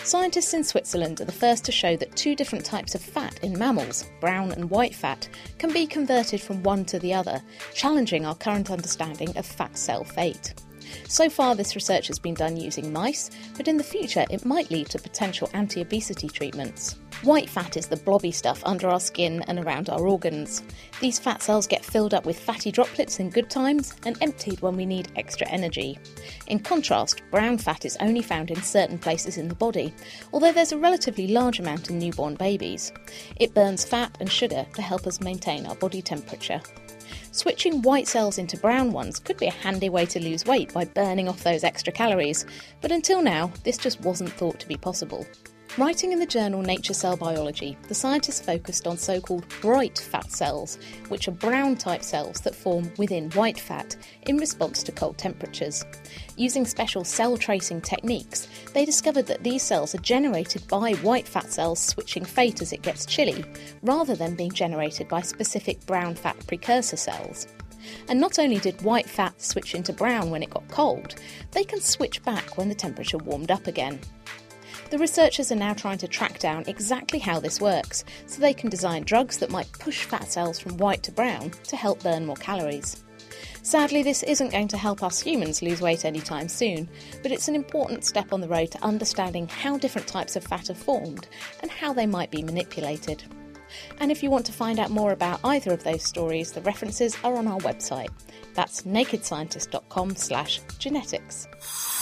Scientists in Switzerland are the first to show that two different types of fat in mammals, brown and white fat, can be converted from one to the other, challenging our current understanding of fat cell fate. So far, this research has been done using mice, but in the future it might lead to potential anti-obesity treatments. White fat is the blobby stuff under our skin and around our organs. These fat cells get filled up with fatty droplets in good times and emptied when we need extra energy. In contrast, brown fat is only found in certain places in the body, although there's a relatively large amount in newborn babies. It burns fat and sugar to help us maintain our body temperature. Switching white cells into brown ones could be a handy way to lose weight by burning off those extra calories, but until now, this just wasn't thought to be possible. Writing in the journal Nature Cell Biology, the scientists focused on so-called bright fat cells, which are brown-type cells that form within white fat in response to cold temperatures. Using special cell tracing techniques, they discovered that these cells are generated by white fat cells switching fate as it gets chilly, rather than being generated by specific brown fat precursor cells. And not only did white fat switch into brown when it got cold, they can switch back when the temperature warmed up again. The researchers are now trying to track down exactly how this works, so they can design drugs that might push fat cells from white to brown to help burn more calories. Sadly, this isn't going to help us humans lose weight anytime soon, but it's an important step on the road to understanding how different types of fat are formed and how they might be manipulated. And if you want to find out more about either of those stories, the references are on our website. That's nakedscientist.com/genetics.